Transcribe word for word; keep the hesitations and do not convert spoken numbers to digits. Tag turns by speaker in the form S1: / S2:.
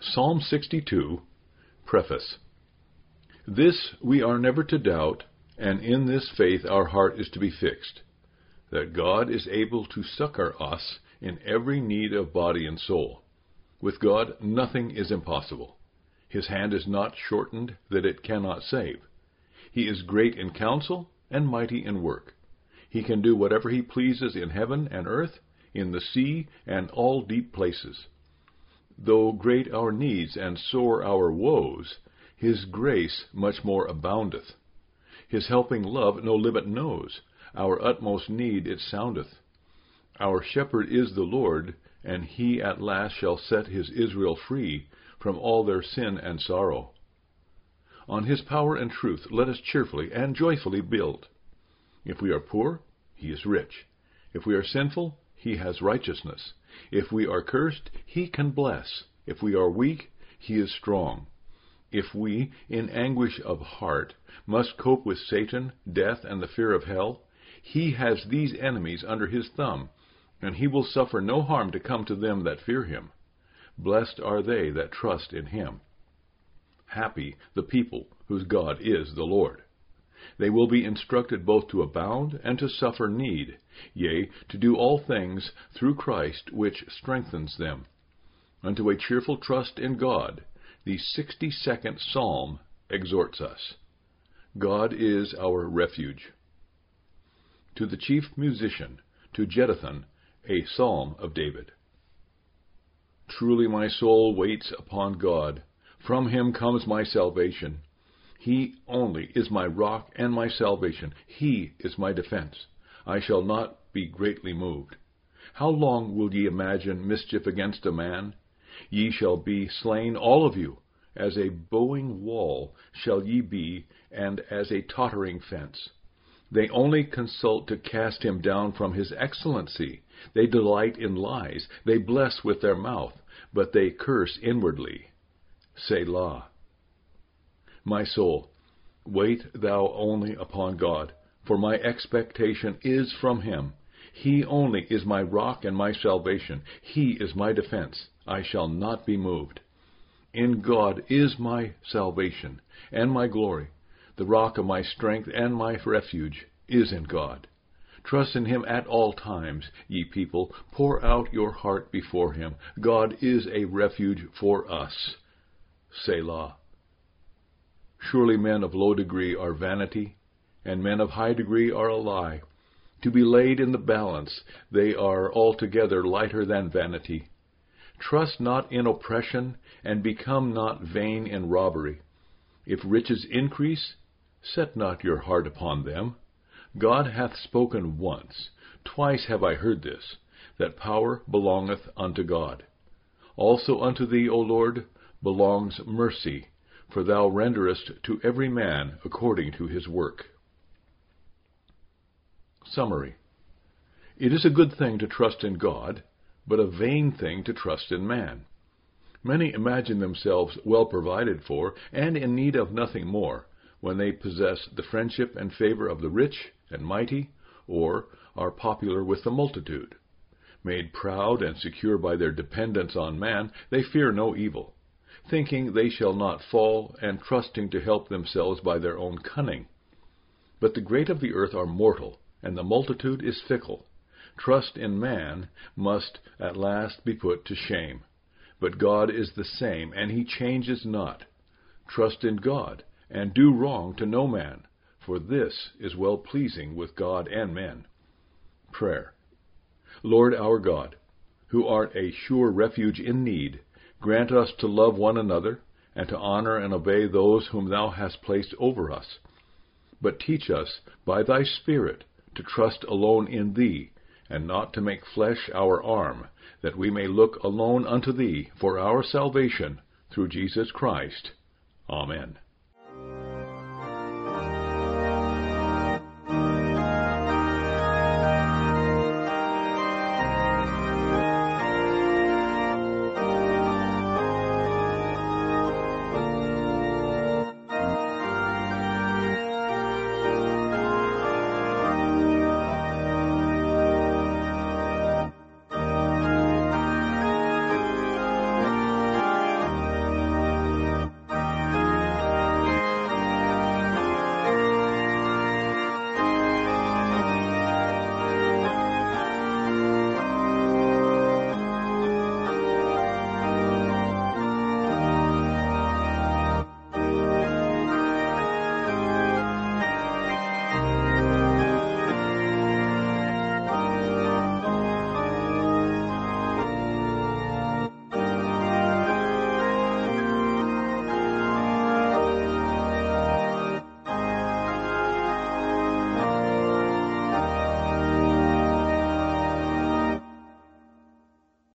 S1: Psalm sixty-two, Preface. This we are never to doubt, and in this faith our heart is to be fixed, that God is able to succor us in every need of body and soul. With God nothing is impossible. His hand is not shortened that it cannot save. He is great in counsel and mighty in work. He can do whatever he pleases in heaven and earth, in the sea and all deep places. Though great our needs and sore our woes, his grace much more aboundeth. His helping love no limit knows, our utmost need it soundeth. Our shepherd is the Lord, and he at last shall set his Israel free from all their sin and sorrow. On his power and truth let us cheerfully and joyfully build. If we are poor, he is rich. If we are sinful, he has righteousness. If we are cursed, he can bless. If we are weak, he is strong. If we, in anguish of heart, must cope with Satan, death, and the fear of hell, he has these enemies under his thumb, and he will suffer no harm to come to them that fear him. Blessed are they that trust in him. Happy the people whose God is the Lord. They will be instructed both to abound and to suffer need, yea, to do all things through Christ which strengthens them. Unto a cheerful trust in God, the sixty-second Psalm exhorts us. God is our refuge. To the chief musician, to Jeduthun, a Psalm of David. Truly my soul waits upon God. From him comes my salvation. He only is my rock and my salvation. He is my defense. I shall not be greatly moved. How long will ye imagine mischief against a man? Ye shall be slain all of you. As a bowing wall shall ye be, and as a tottering fence. They only consult to cast him down from his excellency. They delight in lies. They bless with their mouth, but they curse inwardly. Selah. My soul, wait thou only upon God, for my expectation is from him. He only is my rock and my salvation. He is my defense. I shall not be moved. In God is my salvation and my glory. The rock of my strength and my refuge is in God. Trust in him at all times, ye people. Pour out your heart before him. God is a refuge for us. Selah. Surely men of low degree are vanity, and men of high degree are a lie. To be laid in the balance, they are altogether lighter than vanity. Trust not in oppression, and become not vain in robbery. If riches increase, set not your heart upon them. God hath spoken once, twice have I heard this, that power belongeth unto God. Also unto thee, O Lord, belongs mercy, for thou renderest to every man according to his work. Summary. It is a good thing to trust in God, but a vain thing to trust in man. Many imagine themselves well provided for, and in need of nothing more, when they possess the friendship and favor of the rich and mighty, or are popular with the multitude. Made proud and secure by their dependence on man, they fear no evil, thinking they shall not fall, and trusting to help themselves by their own cunning. But the great of the earth are mortal, and the multitude is fickle. Trust in man must at last be put to shame. But God is the same, and he changes not. Trust in God, and do wrong to no man, for this is well-pleasing with God and men. Prayer. Lord our God, who art a sure refuge in need, grant us to love one another, and to honor and obey those whom thou hast placed over us. But teach us, by thy Spirit, to trust alone in thee, and not to make flesh our arm, that we may look alone unto thee for our salvation, through Jesus Christ. Amen.